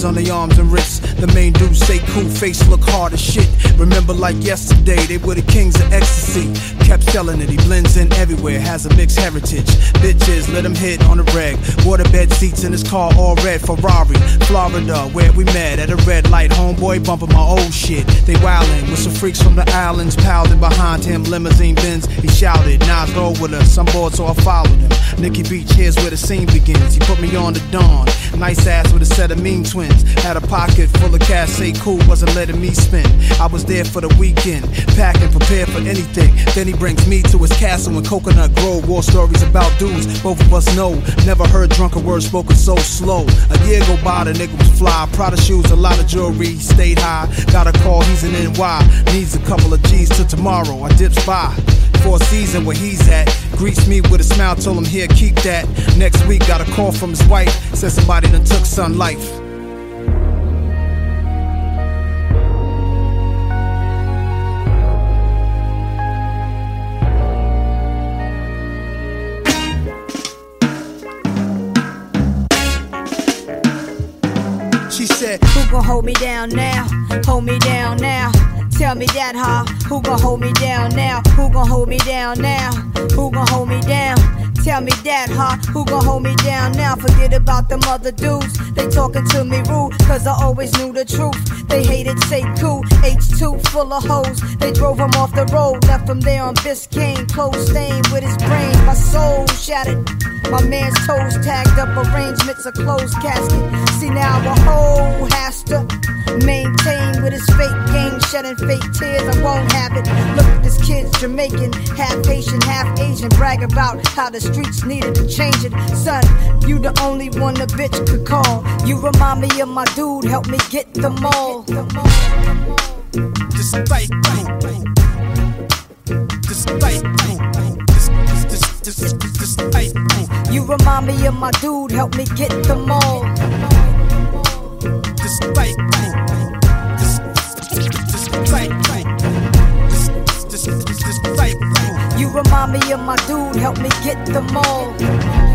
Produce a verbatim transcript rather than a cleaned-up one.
tattoos on their arms and wrists. The main dudes stay cool, face look hard as shit. Remember like yesterday, they were the kings of ecstasy. Kept selling it, he blends in everywhere, has a mixed heritage. Bitches, let him hit on the reg. Waterbed seats in his car, all red. Ferrari, Florida, where we met at a red light. Homeboy bumping my old shit. They wildin' with some freaks from the islands, piled in behind him, limousine Benz. He shouted, Nas roll with us. I'm bored, so I followed him. Nikki Beach, here's where the scene begins. He put me on the dawn. Nice ass with a set of mean twins. Had a pocket full of cash, say cool, wasn't letting me spend. I was there for the weekend, packing, prepared for anything. Then he brings me to his castle in Coconut Grove. War stories about dudes both of us know. Never heard drunken words spoken so slow. A year go by, the nigga was fly. Prada shoes, a lot of jewelry, stayed high. Got a call, he's in N Y. Needs a couple of G's till tomorrow. I dips by. For a season where he's at. Greets me with a smile, told him here, keep that. Next week, got a call from his wife. Said somebody done took son life. She said, who gon' hold me down now? Hold me down now. Tell me that, huh? Who gon' hold me down now? Who gon' hold me down now? Who gon' hold me down? Tell me that, huh? Who gon' hold me down now? Forget about them other dudes. They talking to me rude, cause I always knew the truth. They hated, say cool, H two full of hoes. They drove him off the road, left him there on Biscayne. Clothes stained with his brain, my soul shattered. My man's toes tagged up, arrangements, a closed casket. See now a hoe has to maintain with his fake game, shedding fake tears. I won't have it. Look at this kid's Jamaican, half Haitian, half Asian. Brag about how the streets needed to change it. Son, you the only one a bitch could call. You remind me of my dude, help me get the mall. Just like Just like Just like You remind me of my dude, help me get the mall. Just like You remind me of my dude, help me get the mall.